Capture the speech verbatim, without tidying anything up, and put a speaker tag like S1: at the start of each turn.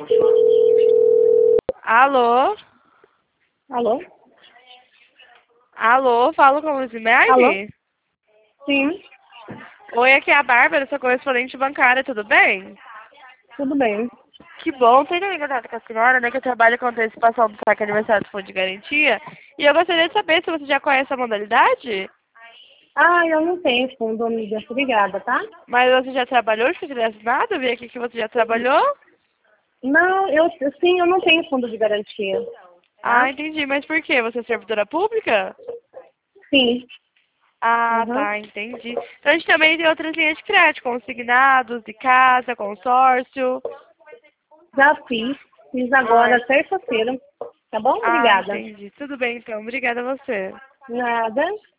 S1: Alô?
S2: Alô?
S1: Alô, falo com a
S2: Alô?
S1: Luzimergue?
S2: Sim,
S1: Oi, aqui é a Bárbara, sua correspondente bancária, tudo bem?
S2: tudo bem.
S1: Que bom, tem também contato com a senhora, né, que eu trabalho com antecipação do saque aniversário do Fundo de Garantia. E eu gostaria de saber se você já conhece a modalidade,
S2: Ah, eu não tenho fundo, amiga. Obrigada, tá?
S1: mas você já trabalhou de carteira assinada? Eu vi aqui que você já trabalhou.
S2: Não, eu sim, eu não tenho fundo de garantia,
S1: Ah,
S2: tá?
S1: entendi, mas por quê? Você é servidora pública?
S2: Sim.
S1: Ah,
S2: Uhum.
S1: tá, entendi. Então a gente também tem outras linhas de crédito, consignados, de casa, consórcio.
S2: Já fiz. Fiz
S1: Ah,
S2: agora terça-feira. Tá bom?
S1: ah,
S2: Obrigada.
S1: entendi. Tudo bem, então. Obrigada a você.
S2: Nada.